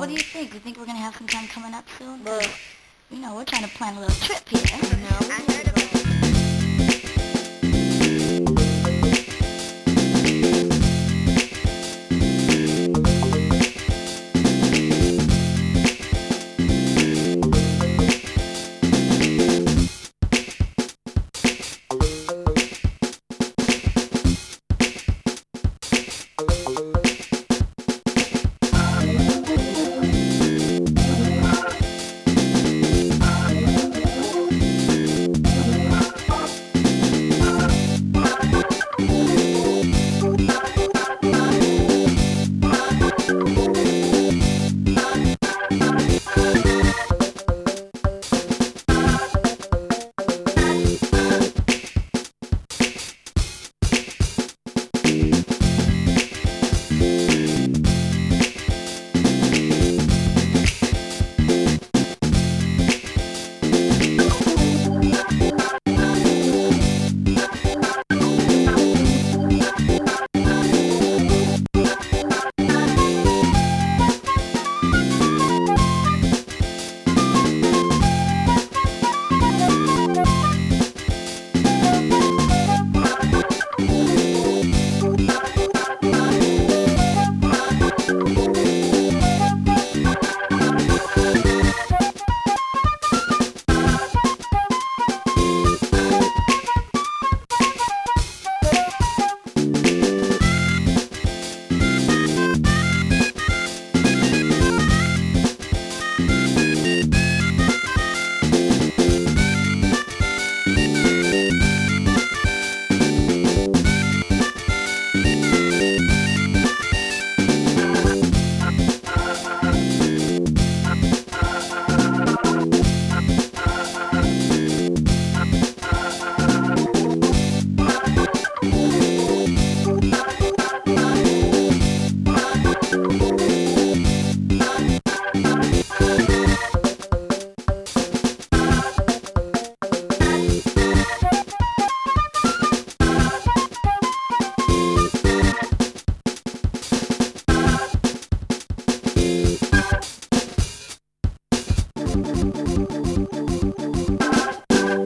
what do you think? You think we're gonna have some time coming up soon? Well, You know, we're trying to plan a little trip here. I heard about